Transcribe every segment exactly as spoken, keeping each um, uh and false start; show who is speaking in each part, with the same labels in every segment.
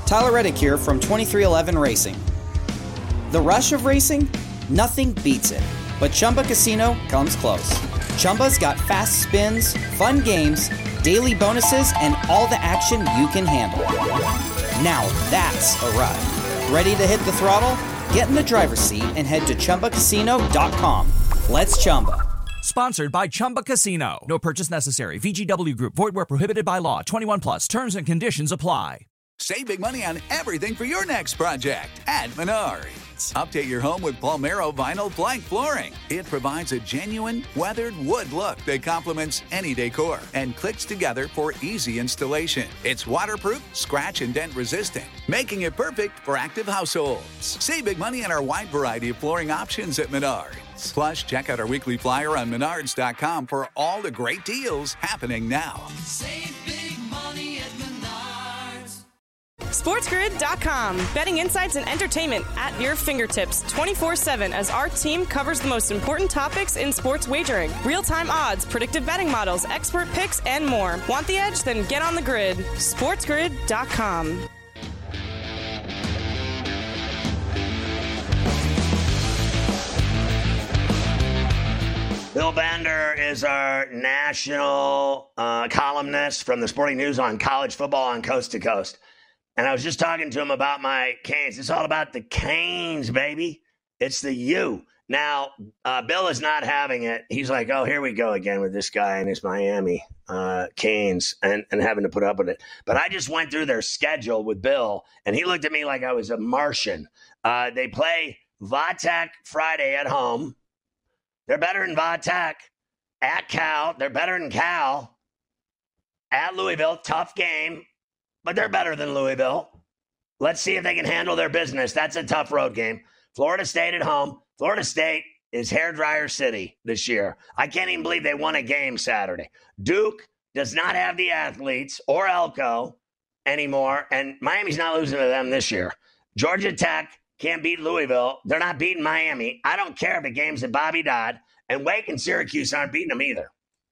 Speaker 1: Tyler Reddick here from twenty-three eleven Racing. The rush of racing? Nothing beats it. But Chumba Casino comes close. Chumba's got fast spins, fun games, daily bonuses, and all the action you can handle. Now that's a ride. Ready to hit the throttle? Get in the driver's seat and head to Chumba Casino dot com. Let's Chumba.
Speaker 2: Sponsored by Chumba Casino. No purchase necessary. V G W Group. Void where prohibited by law. twenty-one plus. Terms and conditions apply.
Speaker 3: Save big money on everything for your next project at Menards. Update your home with Palmero Vinyl Plank Flooring. It provides a genuine, weathered wood look that complements any decor and clicks together for easy installation. It's waterproof, scratch and dent resistant, making it perfect for active households. Save big money on our wide variety of flooring options at Menards. Plus, check out our weekly flyer on Menards dot com for all the great deals happening now.
Speaker 4: Save big money at Menards.
Speaker 5: SportsGrid dot com. Betting insights and entertainment at your fingertips twenty-four seven as our team covers the most important topics in sports wagering. Real-time odds, predictive betting models, expert picks, and more. Want the edge? Then get on the grid. SportsGrid dot com.
Speaker 6: Bill Bender is our national uh, columnist from the Sporting News on college football on Coast to Coast. And I was just talking to him about my Canes. It's all about the Canes, baby. It's the U. Now, uh, Bill is not having it. He's like, oh, here we go again with this guy and his Miami uh, Canes and, and having to put up with it. But I just went through their schedule with Bill, and he looked at me like I was a Martian. Uh, they play Vatech Friday at home. They're better than Vatech. At Cal, they're better than Cal. At Louisville, tough game. But they're better than Louisville. Let's see if they can handle their business. That's a tough road game. Florida State at home. Florida State is hairdryer city this year. I can't even believe they won a game Saturday. Duke does not have the athletes or Elko anymore, and Miami's not losing to them this year. Georgia Tech can't beat Louisville. They're not beating Miami. I don't care if the game's at Bobby Dodd, and Wake and Syracuse aren't beating them either.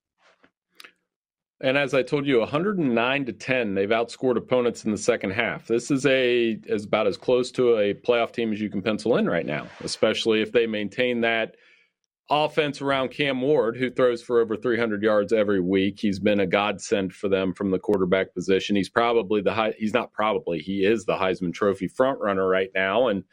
Speaker 7: And as I told you, one hundred nine to ten, they've outscored opponents in the second half. This is a is about as close to a playoff team as you can pencil in right now, especially if they maintain that offense around Cam Ward, who throws for over three hundred yards every week. He's been a godsend for them from the quarterback position. He's probably the high, he's not probably, he is the Heisman Trophy frontrunner right now. And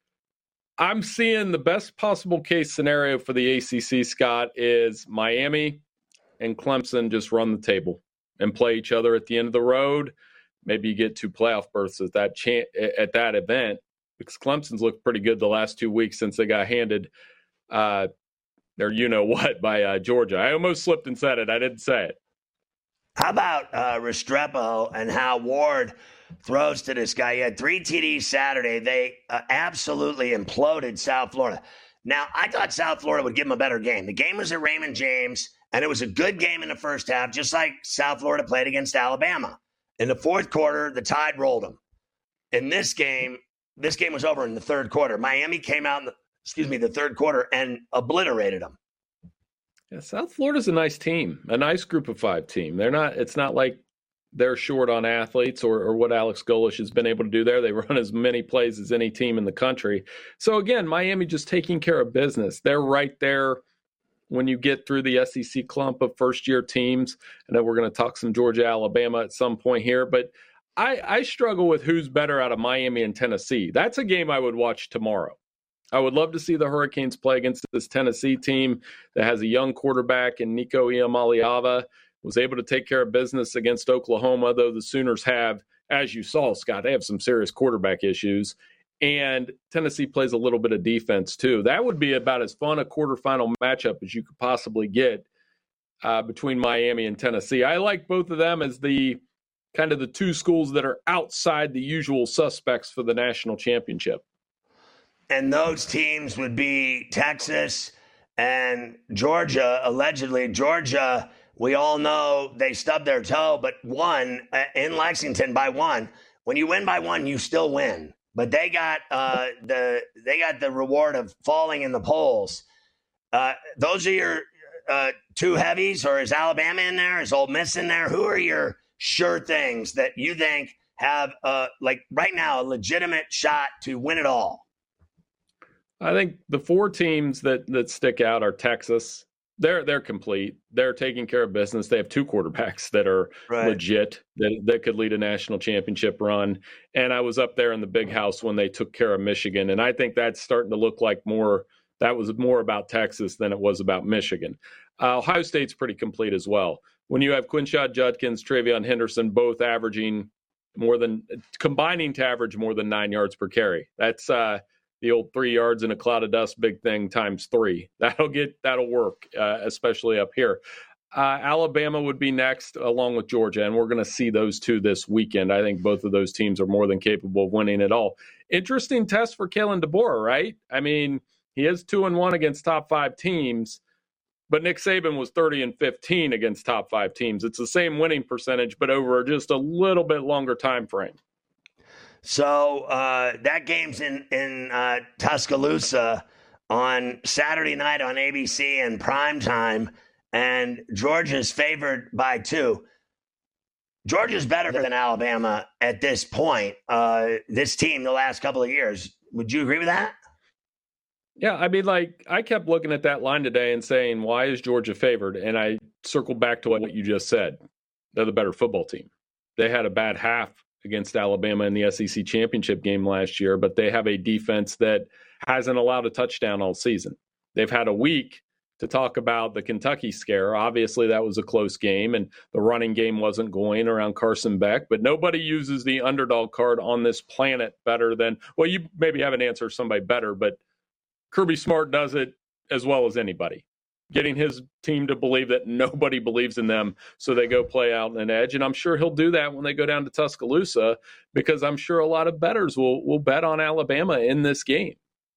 Speaker 7: I'm seeing the best possible case scenario for the A C C, Scott, is Miami and Clemson just run the table and play each other at the end of the road. Maybe you get two playoff berths at that cha- at that event, because Clemson's looked pretty good the last two weeks since they got handed uh, their you-know-what by uh, Georgia. I almost slipped and said it. I didn't say it.
Speaker 6: How about uh, Restrepo and how Ward throws to this guy? He had three T Ds Saturday. They uh, absolutely imploded South Florida. Now, I thought South Florida would give them a better game. The game was at Raymond James, and it was a good game in the first half, just like South Florida played against Alabama. In the fourth quarter, the Tide rolled them. In this game, this game was over in the third quarter. Miami came out in the, excuse me, the third quarter and obliterated them.
Speaker 7: Yeah, South Florida's a nice team, a nice group of five team. They're not. It's not like they're short on athletes or, or what Alex Golesh has been able to do there. They run as many plays as any team in the country. So again, Miami just taking care of business. They're right there. When you get through the S E C clump of first-year teams, I know we're going to talk some Georgia, Alabama at some point here, but I, I struggle with who's better out of Miami and Tennessee. That's a game I would watch tomorrow. I would love to see the Hurricanes play against this Tennessee team that has a young quarterback in Nico Iamaleava, was able to take care of business against Oklahoma, though the Sooners have, as you saw, Scott, they have some serious quarterback issues. And Tennessee plays a little bit of defense, too. That would be about as fun a quarterfinal matchup as you could possibly get uh, between Miami and Tennessee. I like both of them as the kind of the two schools that are outside the usual suspects for the national championship.
Speaker 6: And those teams would be Texas and Georgia. Allegedly, Georgia, we all know they stubbed their toe, but won in Lexington by one. When you win by one, you still win. But they got uh, the they got the reward of falling in the polls. Uh, those are your uh, two heavies, or is Alabama in there? Is Ole Miss in there? Who are your sure things that you think have, uh, like right now, a legitimate shot to win it all?
Speaker 7: I think the four teams that that stick out are Texas. They're they're complete. They're taking care of business. They have two quarterbacks that are
Speaker 6: Right.
Speaker 7: legit, that that could lead a national championship run. And I was up there in the big house when they took care of Michigan, and I think that's starting to look like more. That was more about Texas than it was about Michigan. Uh, Ohio State's pretty complete as well. When you have Quinshad Judkins, Travion Henderson both averaging more than combining to average more than nine yards per carry, that's uh, the old three yards in a cloud of dust, big thing times three. That'll get that'll work, uh, especially up here. Uh, Alabama would be next, along with Georgia, and we're going to see those two this weekend. I think both of those teams are more than capable of winning it all. Interesting test for Kalen DeBoer, right? I mean, he is two and one against top five teams, but Nick Saban was thirty and fifteen against top five teams. It's the same winning percentage, but over just a little bit longer time frame.
Speaker 6: So uh, that game's in in uh, Tuscaloosa on Saturday night on A B C in prime time, and Georgia's favored by two. Georgia's better than Alabama at this point. Uh, this team, the last couple of years, would you agree with that?
Speaker 7: Yeah, I mean, like, I kept looking at that line today and saying, why is Georgia favored? And I circled back to what you just said. They're the better football team. They had a bad half against Alabama in the S E C championship game last year, but they have a defense that hasn't allowed a touchdown all season. They've had a week to talk about the Kentucky scare. Obviously, that was a close game, and the running game wasn't going around Carson Beck, but nobody uses the underdog card on this planet better than, well, you maybe have an answer somebody better, but Kirby Smart does it as well as anybody, getting his team to believe that nobody believes in them, so they go play out in an edge. And I'm sure he'll do that when they go down to Tuscaloosa, because I'm sure a lot of bettors will will bet on Alabama in this game.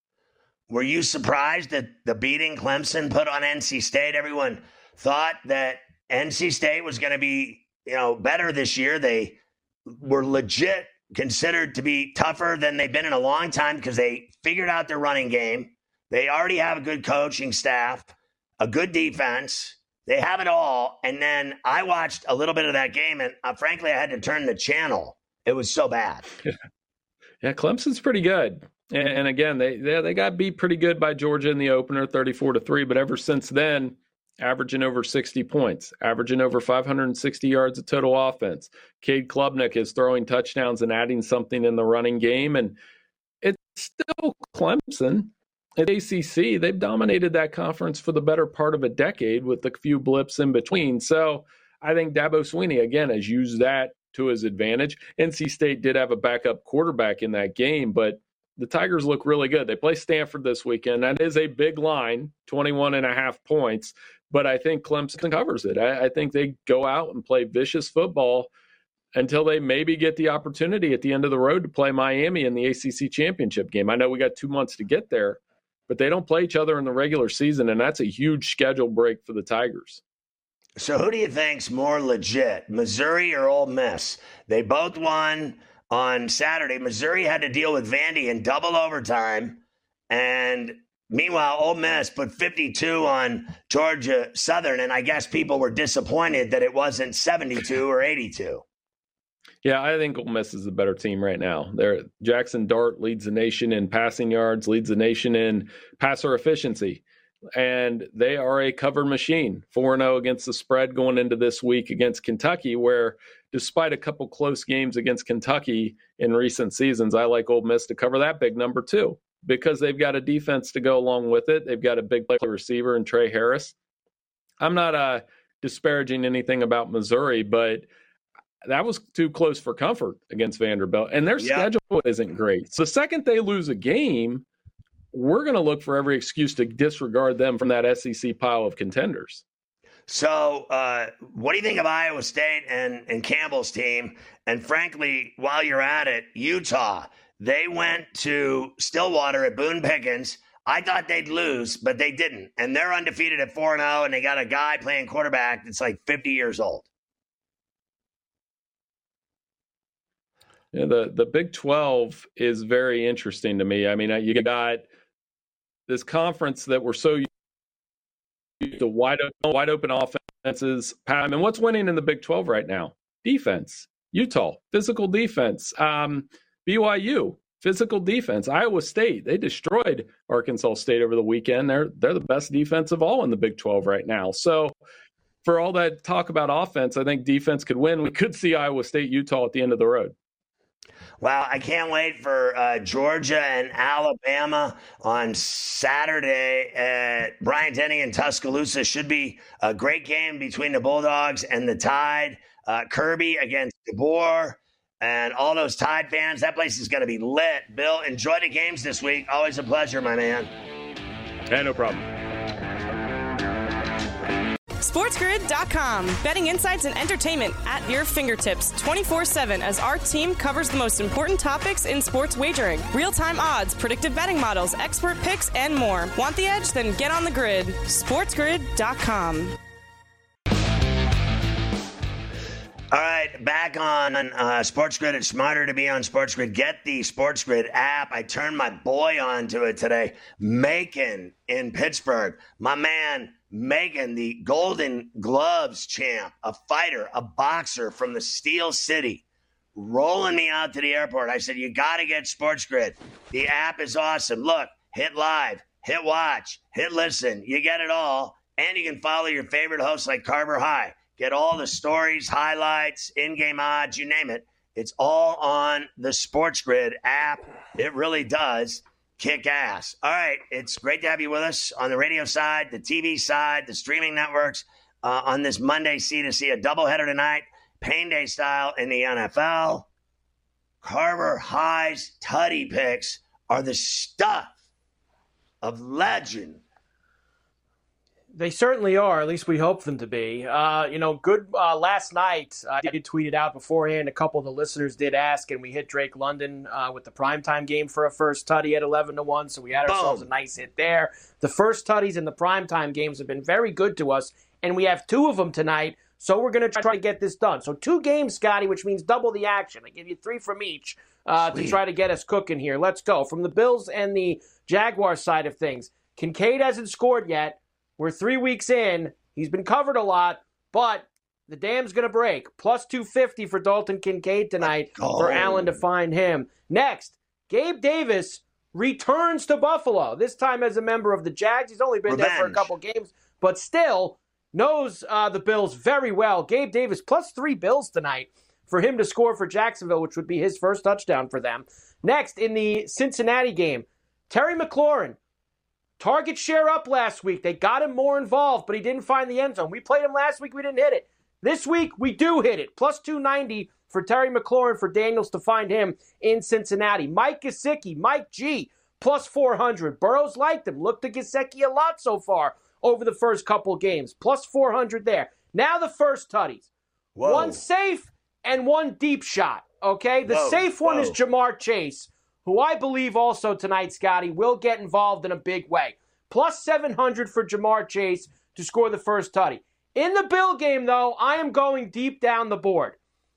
Speaker 6: Were you surprised that the beating Clemson put on N C State? Everyone thought that N C State was going to be, you know, better this year. They were legit considered to be tougher than they've been in a long time because they figured out their running game. They already have a good coaching staff, a good defense. They have it all. And then I watched a little bit of that game, and uh, frankly, I had to turn the channel. It was so bad.
Speaker 7: Yeah, Clemson's pretty good. And, and again, they, they they got beat pretty good by Georgia in the opener, thirty-four to three. But ever since then, averaging over sixty points, averaging over five hundred sixty yards of total offense. Cade Klubnik is throwing touchdowns and adding something in the running game. And it's still Clemson. At A C C, they've dominated that conference for the better part of a decade with a few blips in between. So I think Dabo Swinney, again, has used that to his advantage. N C State did have a backup quarterback in that game, but the Tigers look really good. They play Stanford this weekend. That is a big line, twenty-one and a half points, but I think Clemson covers it. I, I think they go out and play vicious football until they maybe get the opportunity at the end of the road to play Miami in the A C C championship game. I know we got two months to get there, but they don't play each other in the regular season, and that's a huge schedule break for the Tigers.
Speaker 6: So who do you think's more legit, Missouri or Ole Miss? They both won on Saturday. Missouri had to deal with Vandy in double overtime, and meanwhile, Ole Miss put fifty-two on Georgia Southern, and I guess people were disappointed that it wasn't seventy-two or eighty-two.
Speaker 7: Yeah, I think Ole Miss is the better team right now. They're, Jackson Dart leads the nation in passing yards, leads the nation in passer efficiency, and they are a cover machine. four and oh against the spread going into this week against Kentucky, where despite a couple close games against Kentucky in recent seasons, I like Ole Miss to cover that big number too, because they've got a defense to go along with it. They've got a big play receiver in Trey Harris. I'm not uh, disparaging anything about Missouri, but that was too close for comfort against Vanderbilt, and their
Speaker 6: Yeah.
Speaker 7: schedule isn't great. So the second they lose a game, we're going to look for every excuse to disregard them from that S E C pile of contenders.
Speaker 6: So uh, what do you think of Iowa State and, and Campbell's team? And frankly, while you're at it, Utah, they went to Stillwater at Boone Pickens. I thought they'd lose, but they didn't. And they're undefeated at four and oh, and they got a guy playing quarterback that's like fifty years old.
Speaker 7: Yeah, the, the Big twelve is very interesting to me. I mean, you got this conference that we're so used to wide open, wide open offenses. I mean, what's winning in the Big twelve right now? Defense. Utah, physical defense. Um, B Y U, physical defense. Iowa State, they destroyed Arkansas State over the weekend. They're they're the best defense of all in the Big twelve right now. So for all that talk about offense, I think defense could win. We could see Iowa State, Utah at the end of the road.
Speaker 6: Wow, I can't wait for uh, Georgia and Alabama on Saturday at Bryant-Denny in Tuscaloosa. Should be a great game between the Bulldogs and the Tide. Uh, Kirby against DeBoer and all those Tide fans. That place is going to be lit. Bill, enjoy the games this week. Always a pleasure, my man.
Speaker 7: Yeah, no problem.
Speaker 5: SportsGrid dot com. Betting insights and entertainment at your fingertips twenty-four seven as our team covers the most important topics in sports wagering. Real-time odds, predictive betting models, expert picks, and more. Want the edge? Then get on the grid. SportsGrid dot com.
Speaker 6: All right, back on uh, SportsGrid. It's smarter to be on SportsGrid. Get the SportsGrid app. I turned my boy on to it today. Macon in Pittsburgh. My man, Megan, the Golden Gloves champ, a fighter, a boxer from the Steel City, rolling me out to the airport. I said, you got to get SportsGrid. The app is awesome. Look, hit live, hit watch, hit listen. You get it all. And you can follow your favorite hosts like Carver High. Get all the stories, highlights, in-game odds, you name it. It's all on the SportsGrid app. It really does kick ass. All right, it's great to have you with us on the radio side, the T V side, the streaming networks uh, on this Monday C to C, a doubleheader tonight, Pain Day style in the N F L. Carver High's tutty picks are the stuff of legend.
Speaker 8: They certainly are. At least we hope them to be. Uh, you know, good uh, last night. I did tweet it out beforehand. A couple of the listeners did ask, and we hit Drake London uh, with the primetime game for a first tutty at eleven to one. So we had ourselves Boom. a nice hit there. The first tutties in the primetime games have been very good to us, and we have two of them tonight. So we're going to try to get this done. So two games, Scotty, which means double the action. I give you three from each uh, to try to get us cooking here. Let's go. From the Bills and the Jaguars side of things, Kincaid hasn't scored yet. We're three weeks in. He's been covered a lot, but the dam's going to break. Plus two fifty for Dalton Kincaid tonight for Allen to find him. Next, Gabe Davis returns to Buffalo, this time as a member of the Jags. He's only been Revenge. there for a couple games, but still knows uh, the Bills very well. Gabe Davis plus three Bills tonight for him to score for Jacksonville, which would be his first touchdown for them. Next, in the Cincinnati game, Terry McLaurin. Target share up last week. They got him more involved, but he didn't find the end zone. We played him last week. We didn't hit it. This week, we do hit it. Plus two ninety for Terry McLaurin for Daniels to find him in Cincinnati. Mike Gesicki, Mike G, plus four hundred. Burrows liked him. Looked to Gesicki a lot so far over the first couple games. Plus four hundred there. Now the first tutties. Whoa. One safe and one deep shot. Okay? The whoa, safe one whoa. is Jamar Chase, who I believe also tonight, Scotty, will get involved in a big way. Plus seven hundred for Jamar Chase to score the first tutty. In the Bill game, though, I am going deep down the board.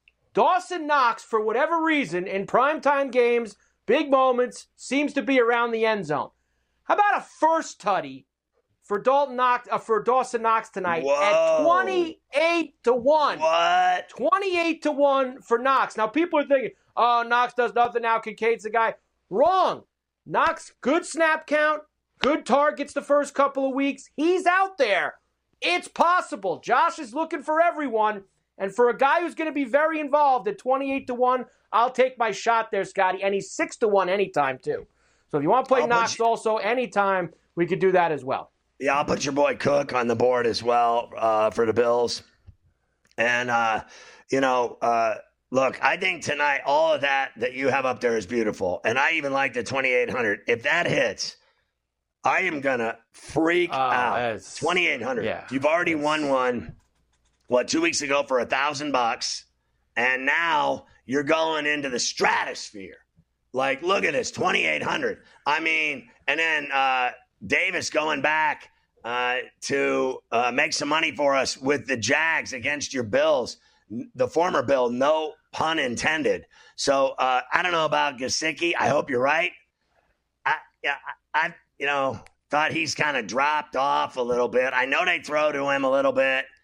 Speaker 8: Dawson Knox, for whatever reason, in primetime games, big moments, seems to be around the end zone. How about a first tutty for Dalton Knox, uh, for Dawson Knox tonight Whoa. at twenty-eight to one?
Speaker 6: What?
Speaker 8: twenty-eight to one for Knox. Now, people are thinking, oh, Knox does nothing now. Kincaid's the guy. Wrong. Knox, good snap count, good targets the first couple of weeks. He's out there. It's possible. Josh is looking for everyone. And for a guy who's going to be very involved at twenty-eight to one, I'll take my shot there, Scotty. And he's six to one anytime, too. So if you want to play I'll Knox you- also anytime, we could do that as well.
Speaker 6: Yeah, I'll put your boy Cook on the board as well uh, for the Bills. And, uh, you know, uh, look, I think tonight all of that that you have up there is beautiful. And I even like the twenty-eight hundred. If that hits, I am going to freak uh, out. twenty-eight hundred. Yeah, You've already won one, what, two weeks ago for a thousand bucks. And now you're going into the stratosphere. Like, look at this, twenty-eight hundred. I mean, and then uh, Davis going back uh, to uh, make some money for us with the Jags against your Bills. The former Bill, no pun intended. So uh, I don't know about Gesicki. I hope you're right. I, yeah, I, I you know, thought he's kind of dropped off a little bit. I know they throw to him a little bit,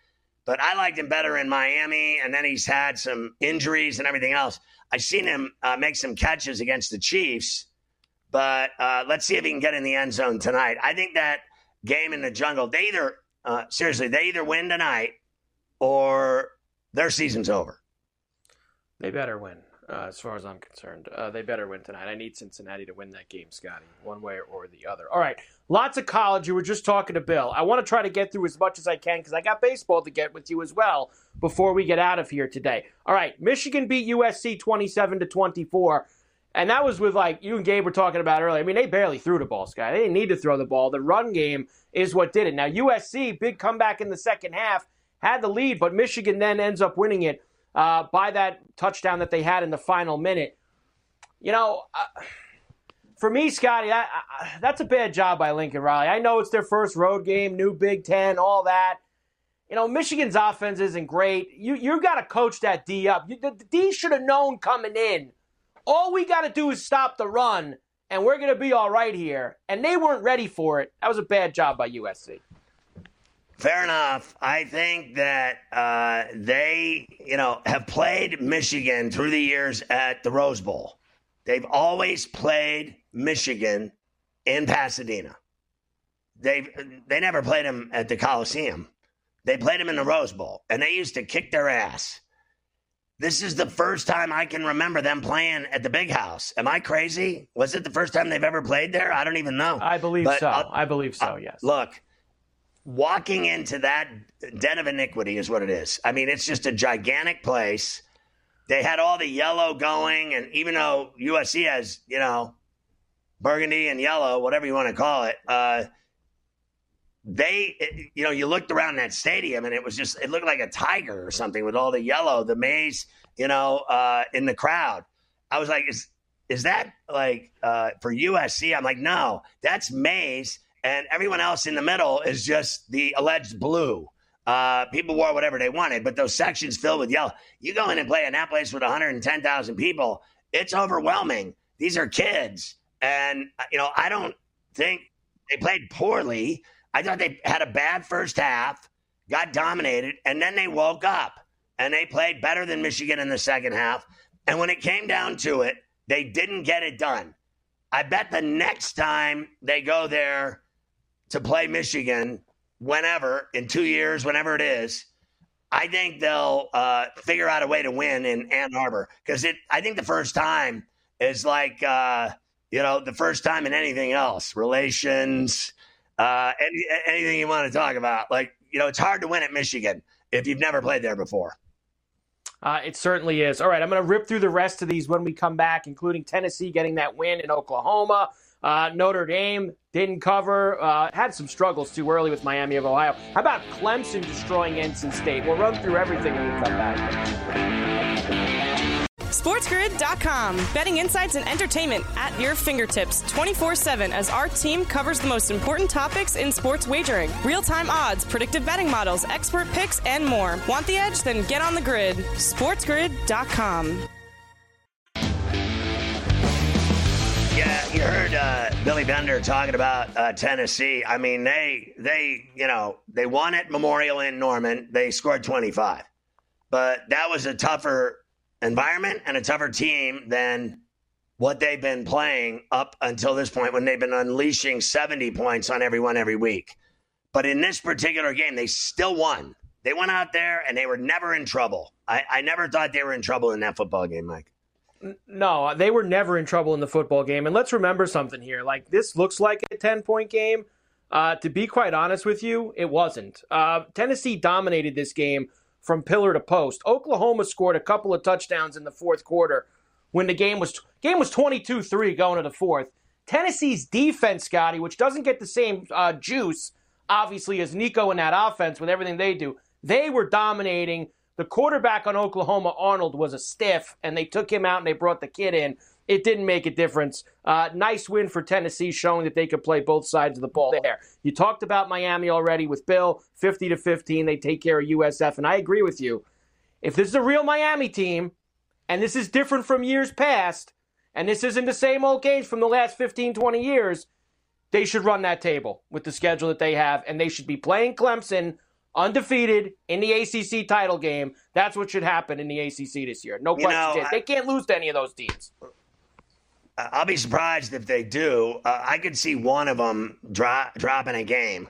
Speaker 6: but I liked him better in Miami, and then he's had some injuries and everything else. I've seen him uh, make some catches against the Chiefs, but uh, let's see if he can get in the end zone tonight. I think that game in the jungle, they either, uh, seriously, they either win tonight or their season's over.
Speaker 8: They better win, uh, as far as I'm concerned. Uh, they better win tonight. I need Cincinnati to win that game, Scotty, one way or the other. All right, lots of college. You were just talking to Bill. I want to try to get through as much as I can because I got baseball to get with you as well before we get out of here today. All right, Michigan beat U S C twenty-seven to twenty-four, and that was with, like, you and Gabe were talking about earlier. I mean, they barely threw the ball, Scotty. They didn't need to throw the ball. The run game is what did it. Now, U S C, big comeback in the second half, had the lead, but Michigan then ends up winning it uh, by that touchdown that they had in the final minute. You know, uh, for me, Scotty, I, I, that's a bad job by Lincoln Riley. I know it's their first road game, new Big Ten, all that. You know, Michigan's offense isn't great. You you got to coach that D up. You, the, the D should have known coming in. All we got to do is stop the run, and we're going to be all right here. And they weren't ready for it. That was a bad job by U S C.
Speaker 6: Fair enough. I think that uh, they, you know, have played Michigan through the years at the Rose Bowl. They've always played Michigan in Pasadena. They they never played them at the Coliseum. They played them in the Rose Bowl, and they used to kick their ass. This is the first time I can remember them playing at the Big House. Am I crazy? Was it the first time they've ever played there? I don't even know.
Speaker 8: I believe
Speaker 6: but
Speaker 8: so.
Speaker 6: I'll,
Speaker 8: I believe so,
Speaker 6: I'll,
Speaker 8: yes.
Speaker 6: Look, walking into that den of iniquity is what it is. I mean, it's just a gigantic place. They had all the yellow going, and even though U S C has, you know, burgundy and yellow, whatever you want to call it, uh, they, you know, you looked around that stadium, and it was just, it looked like a tiger or something with all the yellow, the maize, you know, uh, in the crowd. I was like, is is that like uh, for U S C? I'm like, no, that's maize, and everyone else in the middle is just the alleged blue. Uh, people wore whatever they wanted, but those sections filled with yellow. You go in and play in that place with one hundred ten thousand people, it's overwhelming. These are kids. And, you know, I don't think they played poorly. I thought they had a bad first half, got dominated, and then they woke up. And they played better than Michigan in the second half. And when it came down to it, they didn't get it done. I bet the next time they go there to play Michigan, whenever, in two years, whenever it is, I think they'll uh, figure out a way to win in Ann Arbor. Because it, I think the first time is like, uh, you know, the first time in anything else, relations, uh, any, anything you want to talk about. Like, you know, it's hard to win at Michigan if you've never played there before.
Speaker 8: Uh, it certainly is. All right, I'm going to rip through the rest of these when we come back, including Tennessee getting that win in Oklahoma. Uh, Notre Dame didn't cover, uh, had some struggles too early with Miami of Ohio. How about Clemson destroying N C State? We'll run through everything when we come back.
Speaker 5: SportsGrid dot com. Betting insights and entertainment at your fingertips twenty-four seven as our team covers the most important topics in sports wagering. Real-time odds, predictive betting models, expert picks, and more. Want the edge? Then get on the grid. SportsGrid dot com.
Speaker 6: Yeah, you heard uh, Billy Bender talking about uh, Tennessee. I mean, they, they, you know, they won at Memorial in Norman. They scored twenty-five. But that was a tougher environment and a tougher team than what they've been playing up until this point when they've been unleashing seventy points on everyone every week. But in this particular game, they still won. They went out there and they were never in trouble. I, I never thought they were in trouble in that football game, Mike.
Speaker 8: No, they were never in trouble in the football game. And let's remember something here. Like, this looks like a ten-point game. Uh, to be quite honest with you, it wasn't. Uh, Tennessee dominated this game from pillar to post. Oklahoma scored a couple of touchdowns in the fourth quarter when the game was game was twenty-two three going to the fourth. Tennessee's defense, Scotty, which doesn't get the same uh, juice, obviously, as Nico in that offense with everything they do, they were dominating. The quarterback on Oklahoma, Arnold, was a stiff, and they took him out and they brought the kid in. It didn't make a difference. Uh, nice win for Tennessee, showing that they could play both sides of the ball there. You talked about Miami already with Bill, fifty to fifteen. They take care of U S F, and I agree with you. If this is a real Miami team, and this is different from years past, and this isn't the same old games from the last fifteen, twenty years, they should run that table with the schedule that they have, and they should be playing Clemson undefeated in the A C C title game. That's what should happen in the A C C this year. No question.
Speaker 6: You know,
Speaker 8: they can't lose to any of those teams.
Speaker 6: I'll be surprised if they do. Uh, I could see one of them dro- dropping a game.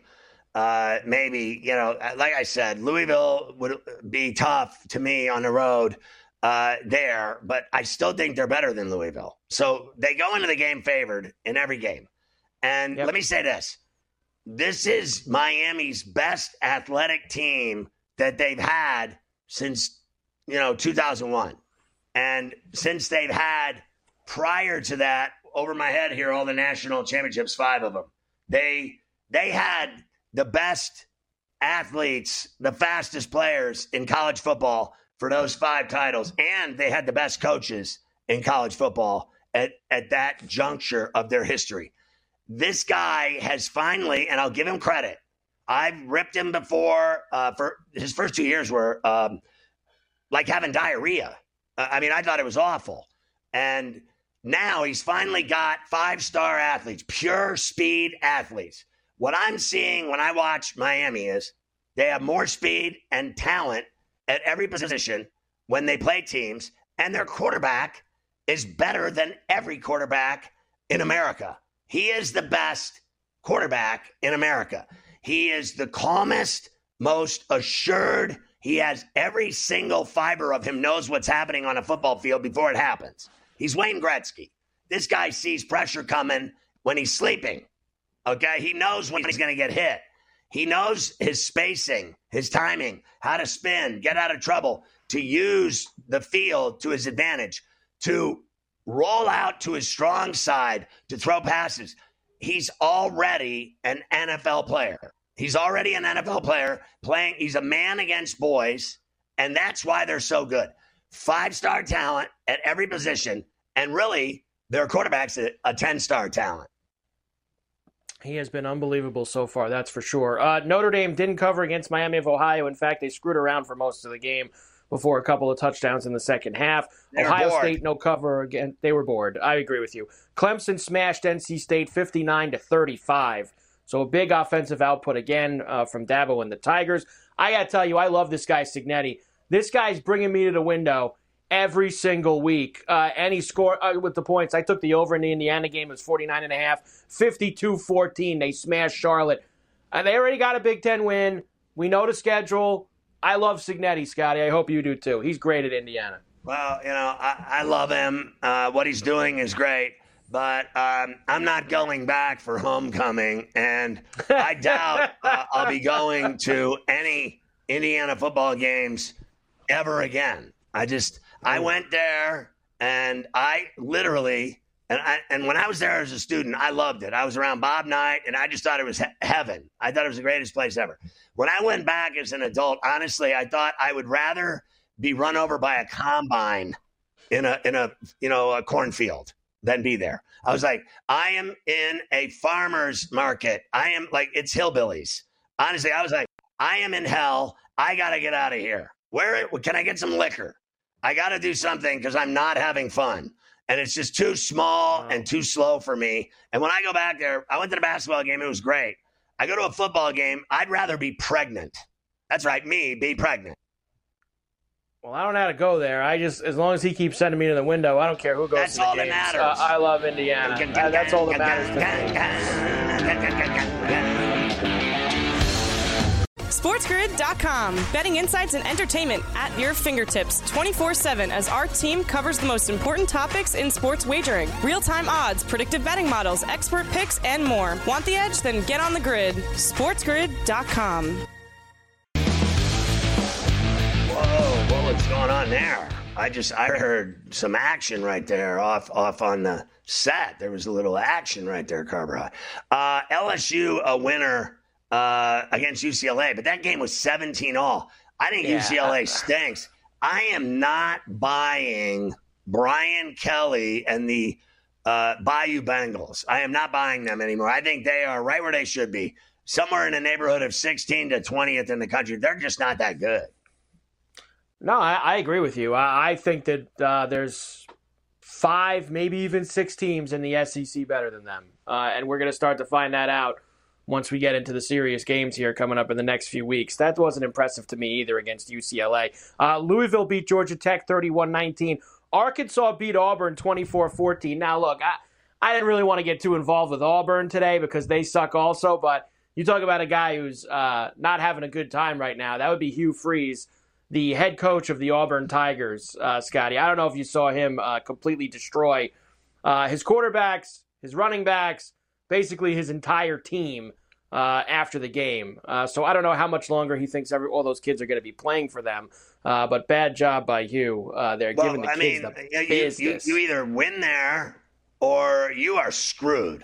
Speaker 6: Uh, maybe, you know, like I said, Louisville would be tough to me on the road uh, there, but I still think they're better than Louisville. So they go into the game favored in every game. And yep. Let me say this. This is Miami's best athletic team that they've had since, you know, two thousand one. And since they've had prior to that, over my head here, all the national championships, five of them, they they had the best athletes, the fastest players in college football for those five titles. And they had the best coaches in college football at, at that juncture of their history. This guy has finally, and I'll give him credit, I've ripped him before uh, for his first two years were um, like having diarrhea. Uh, I mean, I thought it was awful. And now he's finally got five-star athletes, pure speed athletes. What I'm seeing when I watch Miami is they have more speed and talent at every position when they play teams, and their quarterback is better than every quarterback in America. He is the best quarterback in America. He is the calmest, most assured. He has every single fiber of him knows what's happening on a football field before it happens. He's Wayne Gretzky. This guy sees pressure coming when he's sleeping. Okay, he knows when he's going to get hit. He knows his spacing, his timing, how to spin, get out of trouble, to use the field to his advantage, to roll out to his strong side, to throw passes. He's already an N F L player. He's already an N F L player playing. He's a man against boys, and that's why they're so good. Five-star talent at every position, and really, their quarterback's a, a ten-star talent.
Speaker 8: He has been unbelievable so far, that's for sure. Uh, Notre Dame didn't cover against Miami of Ohio. In fact, they screwed around for most of the game before a couple of touchdowns in the second half.
Speaker 6: They
Speaker 8: Ohio
Speaker 6: bored.
Speaker 8: State, no cover again. They were bored. I agree with you. Clemson smashed N C State fifty-nine to thirty-five. So a big offensive output again uh, from Dabo and the Tigers. I got to tell you, I love this guy, Cignetti. This guy's bringing me to the window every single week. Uh, and he scored uh, with the points. I took the over in the Indiana game. It was forty-nine and a half, fifty-two fourteen. They smashed Charlotte. And they already got a Big Ten win. We know the schedule. I love Cignetti, Scotty. I hope you do too. He's great at Indiana.
Speaker 6: Well, you know, I, I love him. Uh, what he's doing is great. But um, I'm not going back for homecoming. And I doubt uh, I'll be going to any Indiana football games ever again. I just, I went there and I literally, and I, and when I was there as a student, I loved it. I was around Bob Knight and I just thought it was he- heaven. I thought it was the greatest place ever. When I went back as an adult, honestly, I thought I would rather be run over by a combine in a, in a, you know, a cornfield than be there. I was like, I am in a farmer's market. I am like, it's hillbillies. Honestly, I was like, I am in hell. I got to get out of here. Where can I get some liquor? I got to do something because I'm not having fun. And it's just too small and too slow for me. And when I go back there, I went to the basketball game. It was great. I go to a football game. I'd rather be pregnant. That's right. Me, be pregnant.
Speaker 8: Well, I don't know how to go there. I just, as long as he keeps sending me to the window, I don't care who goes
Speaker 6: That's
Speaker 8: to the
Speaker 6: all
Speaker 8: games.
Speaker 6: that matters.
Speaker 8: Uh, I love Indiana. Uh, that's all that matters to me.
Speaker 5: SportsGrid dot com. Betting insights and entertainment at your fingertips twenty-four seven as our team covers the most important topics in sports wagering. Real-time odds, predictive betting models, expert picks, and more. Want the edge? Then get on the grid. SportsGrid dot com.
Speaker 6: Whoa, what's going on there? I just, I heard some action right there off off on the set. There was a little action right there, Carver. Uh, L S U, a winner uh, against U C L A, but that game was seventeen all. I think yeah. U C L A stinks. I am not buying Brian Kelly and the uh, Bayou Bengals. I am not buying them anymore. I think they are right where they should be, somewhere in the neighborhood of sixteen to twentieth in the country. They're just not that good.
Speaker 8: No, I, I agree with you. I, I think that uh, there's five, maybe even six teams in the S E C better than them. Uh, and we're going to start to find that out once we get into the serious games here coming up in the next few weeks. That wasn't impressive to me either against U C L A. Uh, Louisville beat Georgia Tech thirty-one nineteen. Arkansas beat Auburn twenty-four fourteen. Now, look, I, I didn't really want to get too involved with Auburn today because they suck also, but you talk about a guy who's uh, not having a good time right now. That would be Hugh Freeze, the head coach of the Auburn Tigers, uh, Scotty. I don't know if you saw him uh, completely destroy uh, his quarterbacks, his running backs, basically his entire team uh, after the game. Uh, so I don't know how much longer he thinks every, all those kids are going to be playing for them. Uh, but bad job by Hugh. Uh, they're
Speaker 6: well,
Speaker 8: giving the
Speaker 6: I
Speaker 8: kids
Speaker 6: mean,
Speaker 8: the
Speaker 6: you,
Speaker 8: business.
Speaker 6: You, you either win there or you are screwed.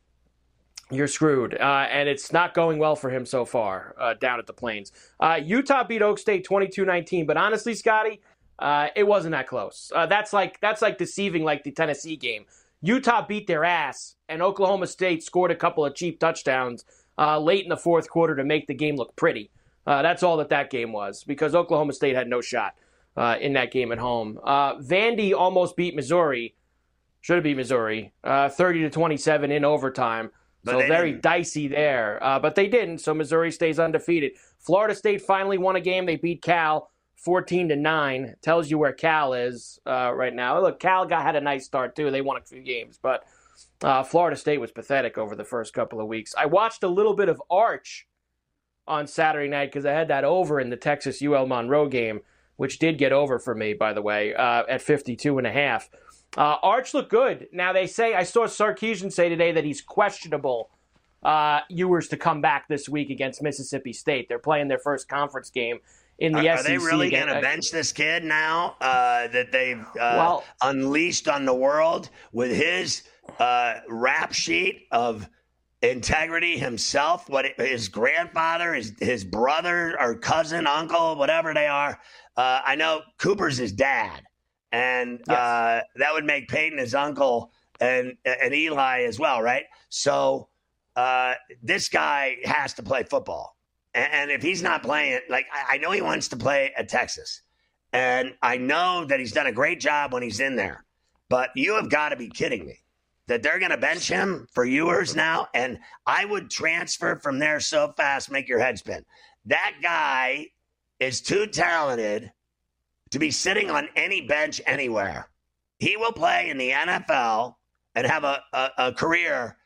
Speaker 8: You're screwed. Uh, and it's not going well for him so far uh, down at the Plains. Uh, Utah beat Oak State twenty-two nineteen. But honestly, Scotty, uh, it wasn't that close. Uh, that's like that's like deceiving like the Tennessee game. Utah beat their ass, and Oklahoma State scored a couple of cheap touchdowns uh, late in the fourth quarter to make the game look pretty. Uh, that's all that that game was, because Oklahoma State had no shot uh, in that game at home. Uh, Vandy almost beat Missouri. Should have beat Missouri. Uh, thirty to twenty-seven in overtime.
Speaker 6: But
Speaker 8: so very
Speaker 6: didn't.
Speaker 8: dicey there. Uh, but they didn't, so Missouri stays undefeated. Florida State finally won a game. They beat Cal fourteen to nine. Tells you where Cal is uh, right now. Look, Cal got, had a nice start, too. They won a few games. But uh, Florida State was pathetic over the first couple of weeks. I watched a little bit of Arch on Saturday night because I had that over in the Texas U L Monroe game, which did get over for me, by the way, uh, at fifty-two and a half. Uh, Arch looked good. Now, they say, I saw Sarkisian say today that he's questionable uh, Ewers to come back this week against Mississippi State. They're playing their first conference game in the
Speaker 6: are,
Speaker 8: S E C.
Speaker 6: Are they really going to
Speaker 8: uh,
Speaker 6: bench this kid now uh, that they've uh,
Speaker 8: well,
Speaker 6: unleashed on the world with his uh, rap sheet of integrity himself, what his grandfather, his his brother or cousin, uncle, whatever they are? Uh, I know Cooper's his dad, and
Speaker 8: yes.
Speaker 6: uh, that would make Peyton his uncle and and Eli as well, right? So uh, this guy has to play football, and, and if he's not playing, like I, I know he wants to play at Texas, and I know that he's done a great job when he's in there, but you have got to be kidding me that they're going to bench him for Ewers now, and I would transfer from there so fast, make your head spin. That guy is too talented to be sitting on any bench anywhere. He will play in the N F L and have a, a, a career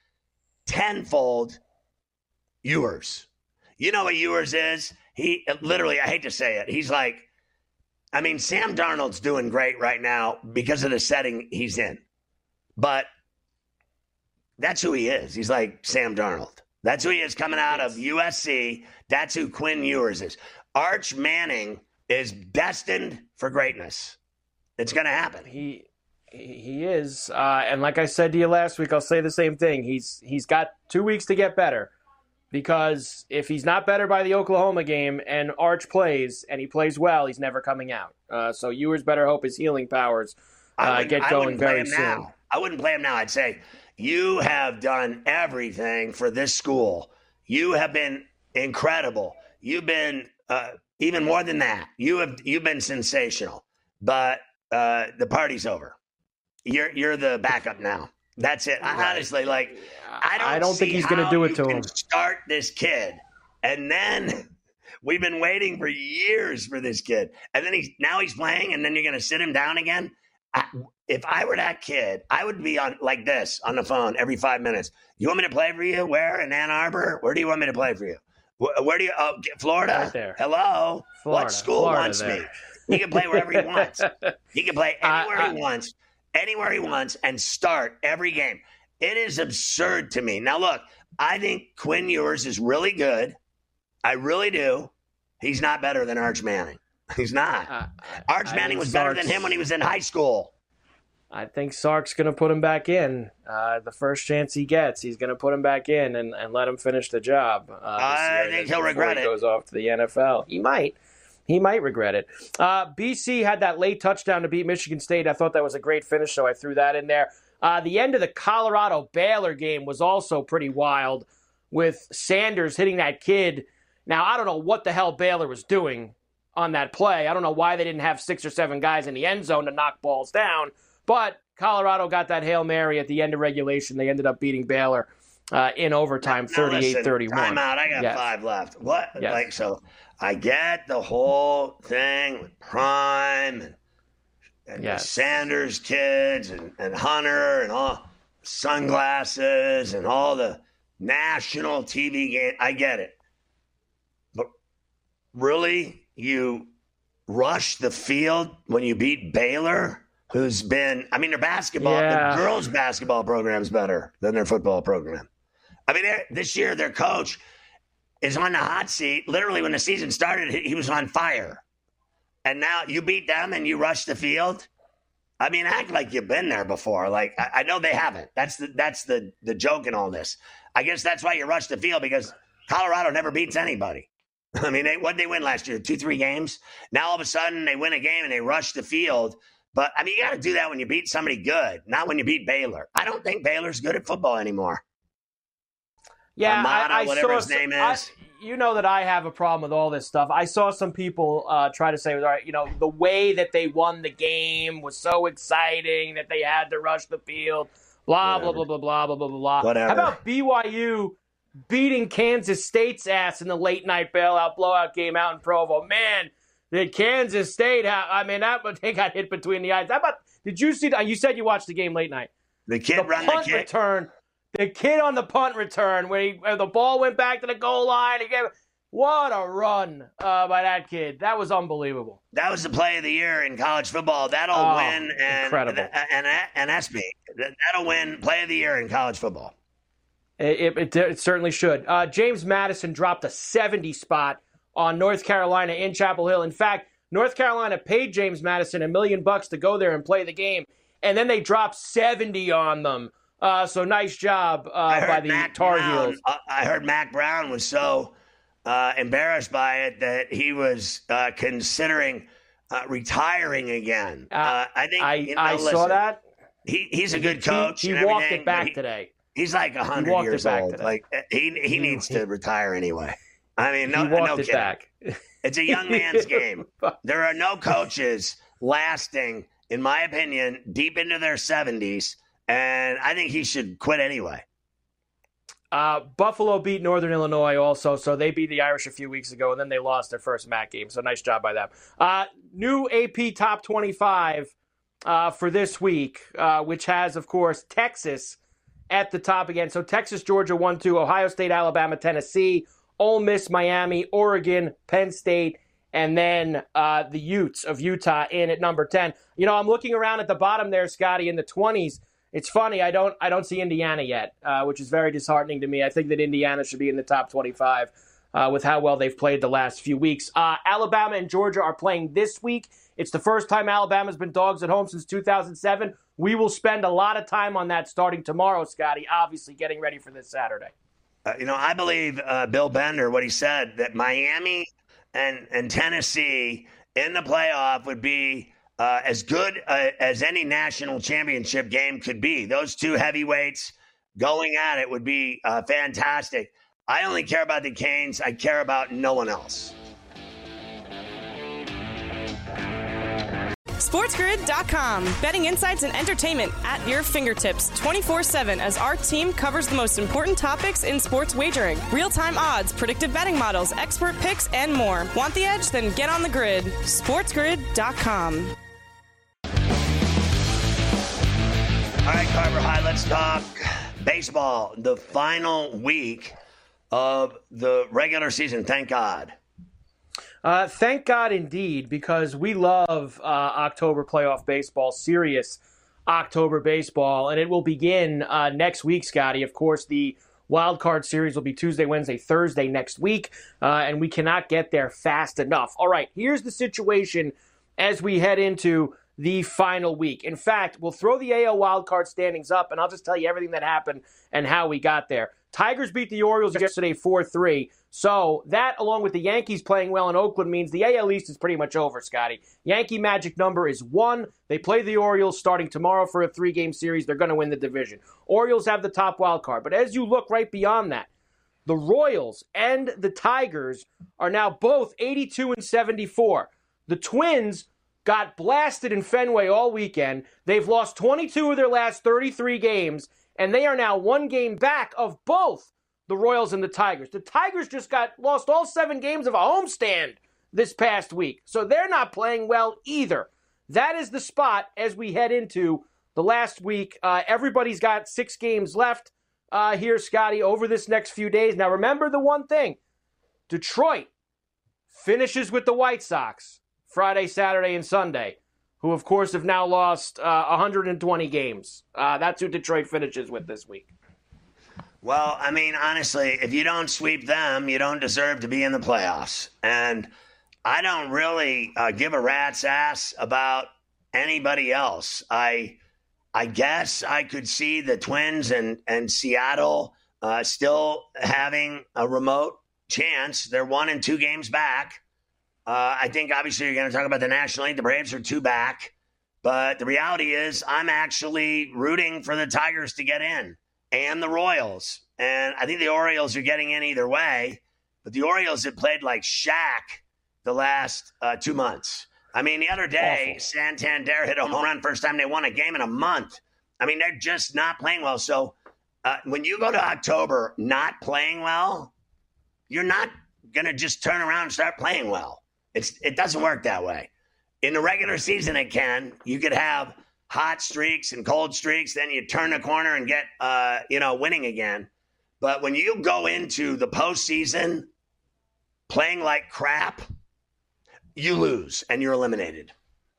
Speaker 6: tenfold Ewers. You know what Ewers is? He literally, I hate to say it, he's like, I mean, Sam Darnold's doing great right now because of the setting he's in. But that's who he is. He's like Sam Darnold. That's who he is coming out of U S C. That's who Quinn Ewers is. Arch Manning is destined for greatness. It's going to happen.
Speaker 8: He he is. Uh, and like I said to you last week, I'll say the same thing. He's He's got two weeks to get better, because if he's not better by the Oklahoma game and Arch plays and he plays well, he's never coming out. Uh, so Ewers better hope his healing powers uh, get going very soon.
Speaker 6: Now. I wouldn't play him now. I'd say, you have done everything for this school. You have been incredible. You've been uh, even more than that. You have you've been sensational. But uh, the party's over. You're you're the backup now. That's it. I,
Speaker 8: right.
Speaker 6: Honestly, like I don't.
Speaker 8: I don't think he's going to do it to him.
Speaker 6: Start this kid, and then we've been waiting for years for this kid, and then he's now he's playing, and then you're going to sit him down again. I, if I were that kid, I would be on like this on the phone every five minutes. You want me to play for you? Where? In Ann Arbor? Where do you want me to play for you? Where, where do you? Oh, Florida.
Speaker 8: Right there.
Speaker 6: Hello.
Speaker 8: Florida.
Speaker 6: What school
Speaker 8: Florida
Speaker 6: wants
Speaker 8: there.
Speaker 6: me? He can play wherever he wants. He can play anywhere
Speaker 8: uh, uh,
Speaker 6: he wants, anywhere he wants, and start every game. It is absurd to me. Now, look, I think Quinn Ewers is really good. I really do. He's not better than Arch Manning. He's not. Uh, Arch Manning was better than him when he was in high school.
Speaker 8: I think Sark's going to put him back in. Uh, the first chance he gets, he's going to put him back in and, and let him finish the job. Uh,
Speaker 6: I think he'll regret
Speaker 8: he
Speaker 6: it.
Speaker 8: Goes off to the N F L. He might. He might regret it. Uh, B C had that late touchdown to beat Michigan State. I thought that was a great finish, so I threw that in there. Uh, the end of the Colorado-Baylor game was also pretty wild, with Sanders hitting that kid. Now, I don't know what the hell Baylor was doing on that play. I don't know why they didn't have six or seven guys in the end zone to knock balls down. But Colorado got that Hail Mary at the end of regulation. They ended up beating Baylor uh, in overtime, thirty-eight thirty-one.
Speaker 6: Time out. I got
Speaker 8: yes.
Speaker 6: five left. What?
Speaker 8: Yes.
Speaker 6: Like, so I get the whole thing with Prime and, and
Speaker 8: yes.
Speaker 6: the Sanders kids and, and Hunter and all sunglasses and all the national T V game. I get it. But really, you rush the field when you beat Baylor, who's been, I mean, their basketball,
Speaker 8: yeah.
Speaker 6: the girls' basketball program's better than their football program. I mean, this year, their coach is on the hot seat. Literally, when the season started, he was on fire. And now you beat them and you rush the field. I mean, act like you've been there before. Like, I, I know they haven't. That's the that's the the joke in all this. I guess that's why you rush the field, because Colorado never beats anybody. I mean, they, what did they win last year? Two, three games? Now all of a sudden they win a game and they rush the field. But, I mean, you got to do that when you beat somebody good, not when you beat Baylor. I don't think Baylor's good at football anymore.
Speaker 8: Yeah,
Speaker 6: Amada,
Speaker 8: I, I
Speaker 6: whatever
Speaker 8: saw
Speaker 6: his name
Speaker 8: I,
Speaker 6: is.
Speaker 8: you know that I have a problem with all this stuff. I saw some people uh, try to say, all right, you know, the way that they won the game was so exciting that they had to rush the field, blah, blah, blah, blah, blah, blah, blah, blah.
Speaker 6: Whatever.
Speaker 8: How about B Y U beating Kansas State's ass in the late-night bailout blowout game out in Provo? Man, did Kansas State have, I mean, that, they got hit between the eyes. How about, did you see, you said you watched the game late night.
Speaker 6: The kid
Speaker 8: the
Speaker 6: run
Speaker 8: punt
Speaker 6: the kick.
Speaker 8: return. The kid on the punt return, where, he, where the ball went back to the goal line. He gave, what a run uh, by that kid. That was unbelievable.
Speaker 6: That was the play of the year in college football. That'll
Speaker 8: Oh,
Speaker 6: win and,
Speaker 8: incredible.
Speaker 6: and, and, and S B. That'll win play of the year in college football.
Speaker 8: It, it, it certainly should. Uh, James Madison dropped a seventy spot on North Carolina in Chapel Hill. In fact, North Carolina paid James Madison a million bucks to go there and play the game, and then they dropped seventy on them. Uh, so nice job uh, by the
Speaker 6: Mac
Speaker 8: Tar
Speaker 6: Brown,
Speaker 8: Heels.
Speaker 6: uh, I heard Mac Brown was so uh, embarrassed by it that he was uh, considering uh, retiring again.
Speaker 8: Uh,
Speaker 6: Uh, I think
Speaker 8: I,
Speaker 6: you know,
Speaker 8: I
Speaker 6: listen,
Speaker 8: saw that.
Speaker 6: He, he's a good coach.
Speaker 8: He, he
Speaker 6: and
Speaker 8: walked
Speaker 6: everything,
Speaker 8: it back
Speaker 6: he,
Speaker 8: today.
Speaker 6: He's like a hundred
Speaker 8: walked it
Speaker 6: years
Speaker 8: back
Speaker 6: old.
Speaker 8: today.
Speaker 6: Like he he
Speaker 8: He-
Speaker 6: needs
Speaker 8: he-
Speaker 6: to retire anyway. I mean, no,
Speaker 8: he walked
Speaker 6: no
Speaker 8: it
Speaker 6: kidding.
Speaker 8: back.
Speaker 6: It's a young man's game. There are no coaches lasting, in my opinion, deep into their seventies, and I think he should quit anyway.
Speaker 8: Uh, Buffalo beat Northern Illinois also, so they beat the Irish a few weeks ago, and then they lost their first M A C game, so nice job by them. Uh, new A P Top twenty-five uh, for this week, uh, which has, of course, Texas at the top again. So Texas, Georgia, one two, Ohio State, Alabama, Tennessee, Ole Miss, Miami, Oregon, Penn State, and then uh, the Utes of Utah in at number ten. You know, I'm looking around at the bottom there, Scotty, in the twenties. It's funny, I don't I don't see Indiana yet, uh, which is very disheartening to me. I think that Indiana should be in the top twenty-five uh, with how well they've played the last few weeks. Uh, Alabama and Georgia are playing this week. It's the first time Alabama's been dogs at home since two thousand seven. We will spend a lot of time on that starting tomorrow, Scotty, obviously getting ready for this Saturday.
Speaker 6: Uh, you know, I believe uh, Bill Bender, what he said, that Miami and, and Tennessee in the playoff would be uh, as good uh, as any national championship game could be. Those two heavyweights going at it would be uh, fantastic. I only care about the Canes. I care about no one else.
Speaker 5: SportsGrid dot com. Betting insights and entertainment at your fingertips twenty-four seven as our team covers the most important topics in sports wagering. Real-time odds, predictive betting models, expert picks, and more. Want the edge? Then get on the grid. SportsGrid dot com.
Speaker 6: All right, Carver High, let's talk baseball. The final week of the regular season, thank God.
Speaker 8: Uh, thank God indeed, because we love uh, October playoff baseball, serious October baseball, and it will begin uh, next week, Scotty. Of course, the wild card series will be Tuesday, Wednesday, Thursday next week, uh, and we cannot get there fast enough. All right, here's the situation as we head into the final week. In fact, we'll throw the A L wildcard standings up, and I'll just tell you everything that happened and how we got there. Tigers beat the Orioles yesterday four three. So that, along with the Yankees playing well in Oakland, means the A L East is pretty much over, Scotty. Yankee magic number is one. They play the Orioles starting tomorrow for a three-game series. They're going to win the division. Orioles have the top wild card. But as you look right beyond that, the Royals and the Tigers are now both eighty-two and seventy-four. The Twins got blasted in Fenway all weekend. They've lost twenty-two of their last thirty-three games, and they are now one game back of both the Royals and the Tigers. The Tigers just got lost all seven games of a homestand this past week, so they're not playing well either. That is the spot as we head into the last week. Uh, everybody's got six games left uh, here, Scotty, over this next few days. Now, remember the one thing. Detroit finishes with the White Sox Friday, Saturday, and Sunday, who, of course, have now lost uh, one hundred twenty games. Uh, that's who Detroit finishes with this week.
Speaker 6: Well, I mean, honestly, if you don't sweep them, you don't deserve to be in the playoffs. And I don't really uh, give a rat's ass about anybody else. I I guess I could see the Twins and, and Seattle uh, still having a remote chance. They're one and two games back. Uh, I think, obviously, you're going to talk about the National League. The Braves are two back. But the reality is I'm actually rooting for the Tigers to get in and the Royals. And I think the Orioles are getting in either way. But the Orioles have played like Shaq the last uh, two months. I mean, the other day, Awful. Santander hit a home run first time they won a game in a month. I mean, they're just not playing well. So uh, when you go to October not playing well, you're not going to just turn around and start playing well. It's It doesn't work that way. In the regular season, it can. You could have hot streaks and cold streaks. Then you turn the corner and get, uh, you know, winning again. But when you go into the postseason playing like crap, you lose and you're eliminated.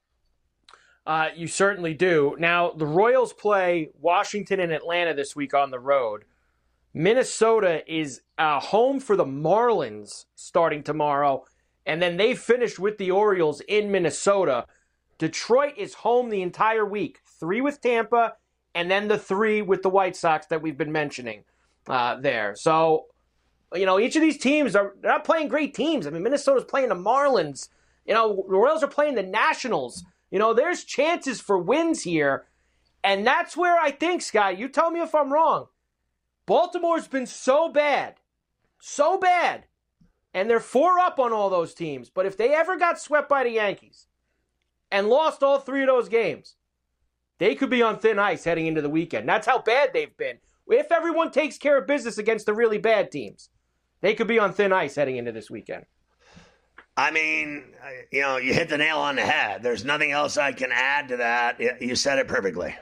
Speaker 8: Uh, you certainly do. Now, the Royals play Washington and Atlanta this week on the road. Minnesota is uh, home for the Marlins starting tomorrow. And then they finished with the Orioles in Minnesota. Detroit is home the entire week. Three with Tampa, and then the three with the White Sox that we've been mentioning uh, there. So, you know, each of these teams are they're not playing great teams. I mean, Minnesota's playing the Marlins. You know, the Royals are playing the Nationals. You know, there's chances for wins here. And that's where I think, Scott, you tell me if I'm wrong. Baltimore's been so bad, so bad. And they're four up on all those teams. But if they ever got swept by the Yankees and lost all three of those games, they could be on thin ice heading into the weekend. That's how bad they've been. If everyone takes care of business against the really bad teams, they could be on thin ice heading into this weekend.
Speaker 6: I mean, you know, you hit the nail on the head. There's nothing else I can add to that. You said it perfectly.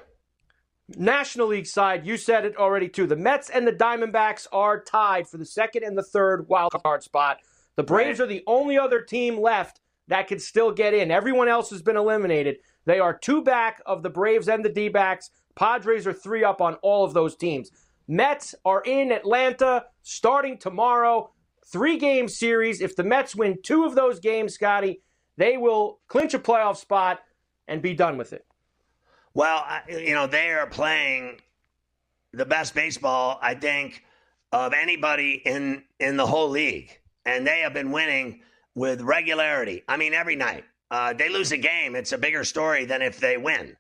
Speaker 8: National League side, you said it already too. The Mets and the Diamondbacks are tied for the second and the third wild card spot. The Braves right. are the only other team left that can still get in. Everyone else has been eliminated. They are two back of the Braves and the D-backs. Padres are three up on all of those teams. Mets are in Atlanta starting tomorrow. Three-game series. If the Mets win two of those games, Scotty, they will clinch a playoff spot and be done with it.
Speaker 6: Well, you know, they are playing the best baseball, I think, of anybody in, in the whole league. And they have been winning with regularity. I mean, every night. Uh, they lose a game, it's a bigger story than if they win.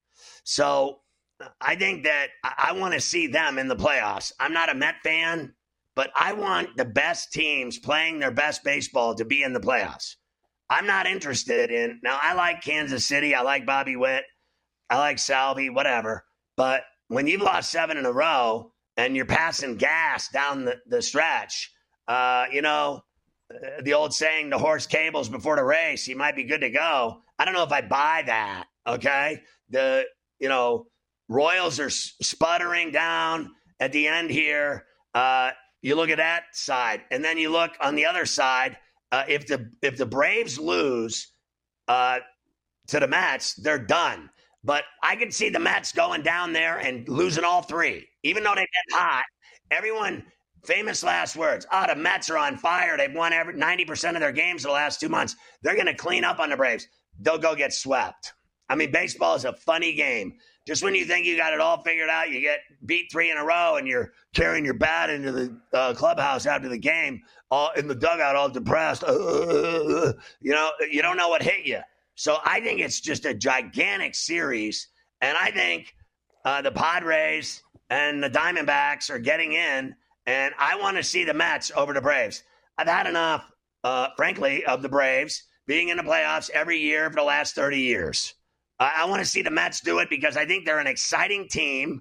Speaker 6: So I think that I, I want to see them in the playoffs. I'm not a Met fan, but I want the best teams playing their best baseball to be in the playoffs. I'm not interested in – now, I like Kansas City. I like Bobby Witt. I like Salvi, whatever. But when you've lost seven in a row and you're passing gas down the, the stretch, uh, you know, the old saying, the horse cables before the race, he might be good to go. I don't know if I buy that, okay? The, you know, Royals are sputtering down at the end here. Uh, you look at that side. And then you look on the other side. Uh, if the if the Braves lose uh, to the Mets, they're done. But I can see the Mets going down there and losing all three. Even though they've been hot, everyone, famous last words, oh, the Mets are on fire. They've won every ninety percent of their games in the last two months. They're going to clean up on the Braves. They'll go get swept. I mean, baseball is a funny game. Just when you think you got it all figured out, you get beat three in a row and you're carrying your bat into the uh, clubhouse after the game, all in the dugout, all depressed. Uh, uh, uh, you know, you don't know what hit you. So I think it's just a gigantic series, and I think uh, the Padres and the Diamondbacks are getting in, and I want to see the Mets over the Braves. I've had enough, uh, frankly, of the Braves being in the playoffs every year for the last thirty years. Uh, I want to see the Mets do it because I think they're an exciting team,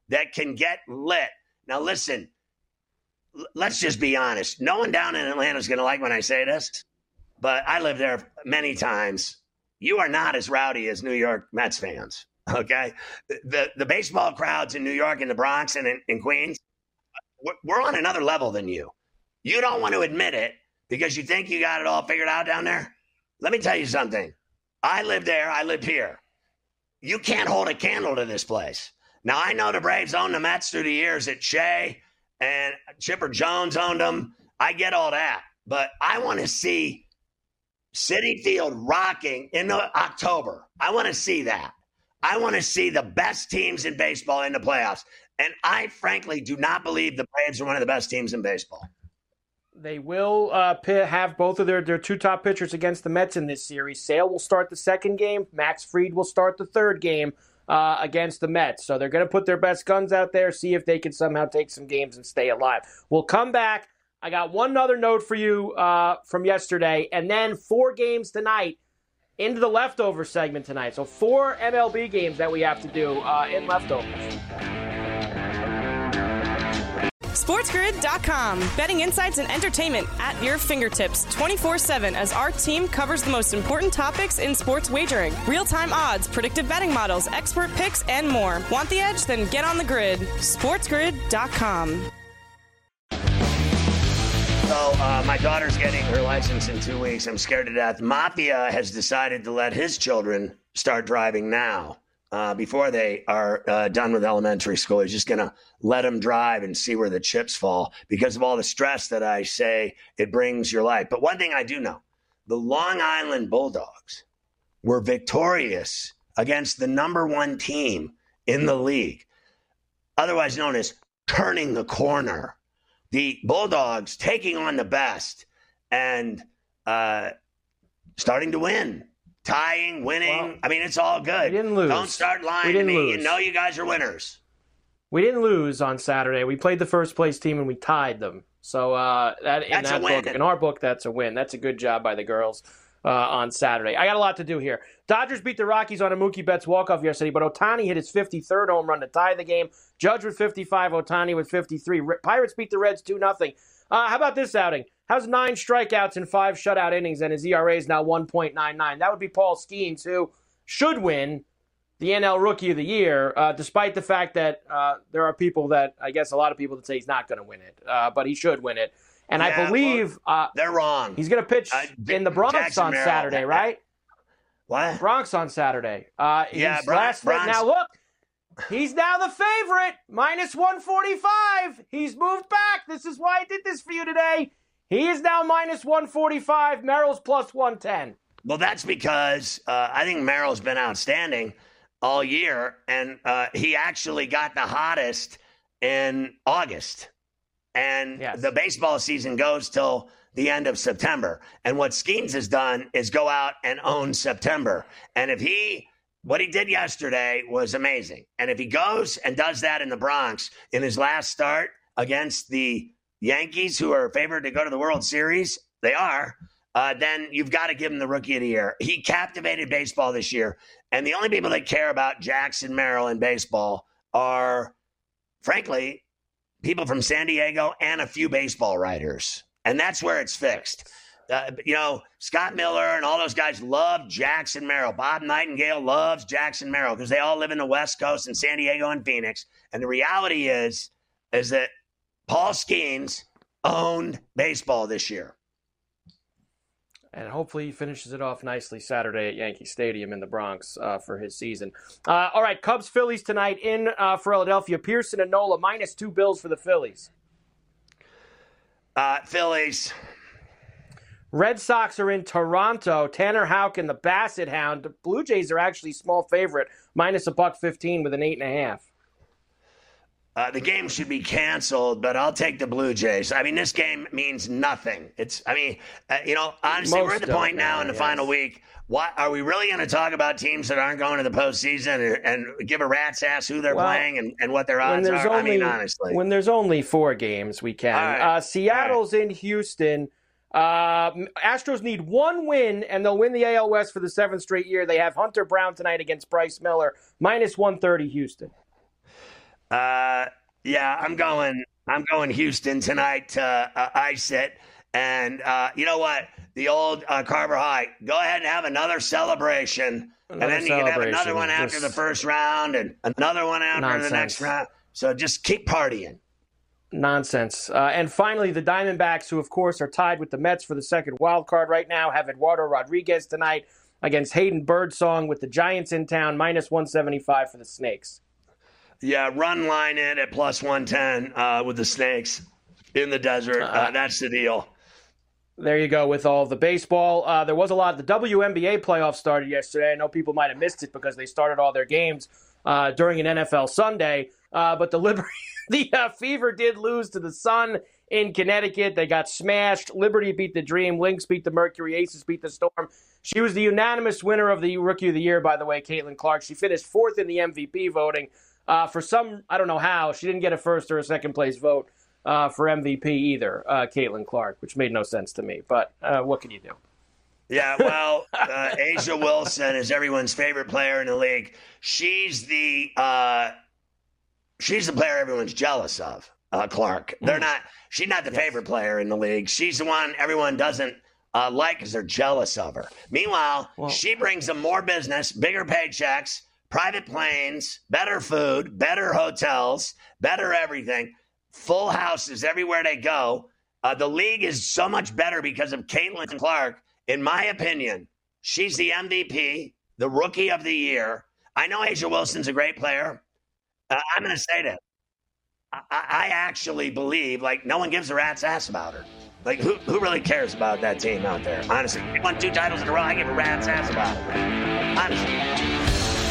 Speaker 6: that can get lit. Now, listen, l- let's just be honest. No one down in Atlanta is going to like when I say this, but I lived there many times. You are not as rowdy as New York Mets fans, okay? The the baseball crowds in New York and the Bronx and in, in Queens, we're, we're on another level than you. You don't want to admit it because you think you got it all figured out down there. Let me tell you something. I lived there. I lived here. You can't hold a candle to this place. Now, I know the Braves owned the Mets through the years that Shea and Chipper Jones owned them. I get all that. But I want to see Citi Field rocking in October. I want to see that. I want to see the best teams in baseball in the playoffs. And I, frankly, do not believe the Braves are one of the best teams in baseball.
Speaker 8: They will uh, have both of their, their two top pitchers against the Mets in this series. Sale will start the second game. Max Fried will start the third game uh, against the Mets. So they're going to put their best guns out there, see if they can somehow take some games and stay alive. We'll come back. I got one other note for you uh, from yesterday, and then four games tonight into the leftover segment tonight. So four M L B games that we have to do uh, in leftovers.
Speaker 5: SportsGrid dot com. Betting insights and entertainment at your fingertips twenty-four seven as our team covers the most important topics in sports wagering. Real-time odds, predictive betting models, expert picks, and more. Want the edge? Then get on the grid. SportsGrid dot com.
Speaker 6: So uh, my daughter's getting her license in two weeks. I'm scared to death. Mafia has decided to let his children start driving now. Uh, before they are uh, done with elementary school. He's just going to let them drive and see where the chips fall because of all the stress that I say it brings your life. But one thing I do know, the Long Island Bulldogs were victorious against the number one team in the league, otherwise known as turning the corner. The Bulldogs taking on the best and uh, starting to win. Tying, winning. Well, I mean, it's all good.
Speaker 8: We didn't lose.
Speaker 6: Don't start lying to me. Lose. You know you guys are winners.
Speaker 8: We didn't lose on Saturday. We played the first place team and we tied them. So uh, that in
Speaker 6: that's
Speaker 8: that
Speaker 6: a win.
Speaker 8: book, in our book, that's a win. That's a good job by the girls uh, on Saturday. I got a lot to do here. Dodgers beat the Rockies on a Mookie Betts walk-off yesterday, but Ohtani hit his fifty-third home run to tie the game. Judge with fifty-five, Ohtani with fifty-three. Pirates beat the Reds two nothing. Uh, how about this outing? How's nine strikeouts and five shutout innings, and his E R A is now one point nine nine. That would be Paul Skeens, who should win the N L Rookie of the Year, uh, despite the fact that uh, there are people that, I guess a lot of people that say he's not going to win it, uh, but he should win it. And
Speaker 6: yeah,
Speaker 8: I believe
Speaker 6: well,
Speaker 8: uh,
Speaker 6: they're wrong.
Speaker 8: He's going to pitch uh, in the Bronx Jackson on Merrill. Saturday, right?
Speaker 6: What?
Speaker 8: Bronx on Saturday. Uh,
Speaker 6: yeah, Bronx.
Speaker 8: Bronx. Now look, he's now the favorite, minus one forty-five. He's moved back. This is why I did this for you today. He is now minus one forty-five. Merrill's plus one ten.
Speaker 6: Well, that's because uh, I think Merrill's been outstanding all year, and uh, he actually got the hottest in August. And yes. The baseball season goes till the end of September. And what Skeens has done is go out and own September. And if he, what he did yesterday was amazing. And if he goes and does that in the Bronx in his last start against the Yankees, who are favored to go to the World Series, they are, uh, then you've got to give him the Rookie of the Year. He captivated baseball this year. And the only people that care about Jackson Merrill in baseball are, frankly, people from San Diego and a few baseball writers. And that's where it's fixed. Uh, you know, Scott Miller and all those guys love Jackson Merrill. Bob Nightingale loves Jackson Merrill because they all live in the West Coast in San Diego and Phoenix. And the reality is, is that Paul Skeens owned baseball this year.
Speaker 8: And hopefully he finishes it off nicely Saturday at Yankee Stadium in the Bronx uh, for his season. Uh, all right, Cubs-Phillies tonight in uh, Philadelphia. Pearson and Nola, minus two Bills for the Phillies.
Speaker 6: Uh, Phillies.
Speaker 8: Red Sox are in Toronto. Tanner Houck and the Basset Hound. The Blue Jays are actually small favorite, minus a buck fifteen with an eight and a half.
Speaker 6: Uh, the game should be canceled, but I'll take the Blue Jays. I mean, this game means nothing. It's, I mean, uh, you know, honestly, Most we're at the point now in the yes. final week. What are we really going to talk about teams that aren't going to the postseason and, and give a rat's ass who they're well, playing and, and what their odds are?
Speaker 8: Only,
Speaker 6: I mean, honestly,
Speaker 8: when there's only four games, we can. Right. Uh, Seattle's right. in Houston. Uh, Astros need one win, and they'll win the A L West for the seventh straight year. They have Hunter Brown tonight against Bryce Miller, minus one thirty Houston.
Speaker 6: Uh, yeah, I'm going. I'm going Houston tonight to uh, ice it. And uh, you know what? The old uh, Carver High. Go ahead and have another celebration,
Speaker 8: Another
Speaker 6: and then you can have another
Speaker 8: celebration.
Speaker 6: one after
Speaker 8: This-
Speaker 6: the first round, and another one after
Speaker 8: Nonsense.
Speaker 6: the next round. So just keep partying.
Speaker 8: Nonsense. Uh, and finally, the Diamondbacks, who, of course, are tied with the Mets for the second wild card right now, have Eduardo Rodriguez tonight against Hayden Birdsong with the Giants in town, minus one seventy-five for the Snakes.
Speaker 6: Yeah, run line it at plus one ten uh, with the Snakes in the desert. Uh, that's the deal.
Speaker 8: There you go with all the baseball. Uh, there was a lot. The W N B A playoffs started yesterday. I know people might have missed it because they started all their games uh, during an N F L Sunday. Uh, but the Liberty, the uh, Fever did lose to the Sun in Connecticut. They got smashed. Liberty beat the Dream. Lynx beat the Mercury. Aces beat the Storm. She was the unanimous winner of the Rookie of the Year, by the way, Caitlin Clark. She finished fourth in the M V P voting. Uh, for some, I don't know how, she didn't get a first or a second place vote uh, for M V P either, uh, Caitlin Clark, which made no sense to me. But uh, what can you do?
Speaker 6: Yeah, well, uh, Asia Wilson is everyone's favorite player in the league. She's the uh, she's the player everyone's jealous of, uh, Clark. They're not. She's not the favorite player in the league. She's the one everyone doesn't uh, like because they're jealous of her. Meanwhile,
Speaker 8: Well-
Speaker 6: she brings them more business, bigger paychecks, private planes, better food, better hotels, better everything, full houses everywhere they go. Uh, the league is so much better because of Caitlin Clark. In my opinion, she's the M V P, the Rookie of the Year. I know Asia Wilson's a great player. Uh, I'm going to say that. I, I actually believe, like, no one gives a rat's ass about her. Like, who, who really cares about that team out there? Honestly, they won two titles in a row. I give a rat's ass about it. Honestly.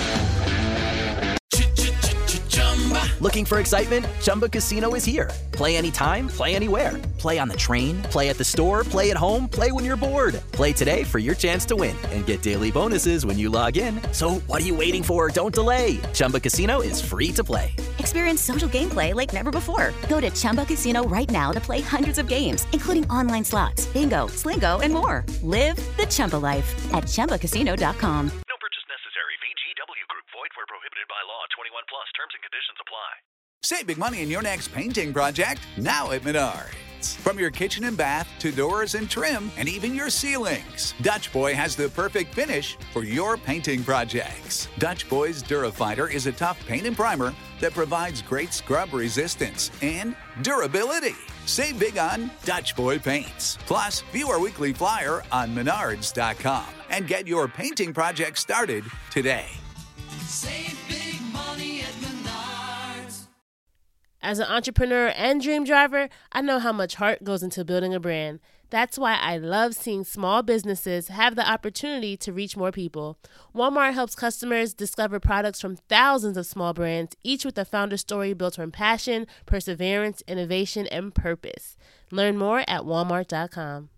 Speaker 9: Looking for excitement? Chumba Casino is here. Play anytime, play anywhere. Play on the train, play at the store, play at home, play when you're bored. Play today for your chance to win and get daily bonuses when you log in. So what are you waiting for? Don't delay. Chumba Casino is free to play.
Speaker 10: Experience social gameplay like never before. Go to Chumba Casino right now to play hundreds of games, including online slots, bingo, Slingo, and more. Live the Chumba life at Chumba Casino dot com.
Speaker 11: V G W Group. Void where prohibited by law. twenty-one plus. Terms and conditions apply.
Speaker 3: Save big money in your next painting project now at Menards. From your kitchen and bath to doors and trim and even your ceilings, Dutch Boy has the perfect finish for your painting projects. Dutch Boy's Durafighter is a tough paint and primer that provides great scrub resistance and durability. Save big on Dutch Boy paints. Plus, view our weekly flyer on menards dot com and get your painting project started today.
Speaker 4: Save big money at Menards.
Speaker 12: As an entrepreneur and dream driver, I know how much heart goes into building a brand. That's why I love seeing small businesses have the opportunity to reach more people. Walmart helps customers discover products from thousands of small brands, each with a founder story built from passion, perseverance, innovation, and purpose. Learn more at walmart dot com.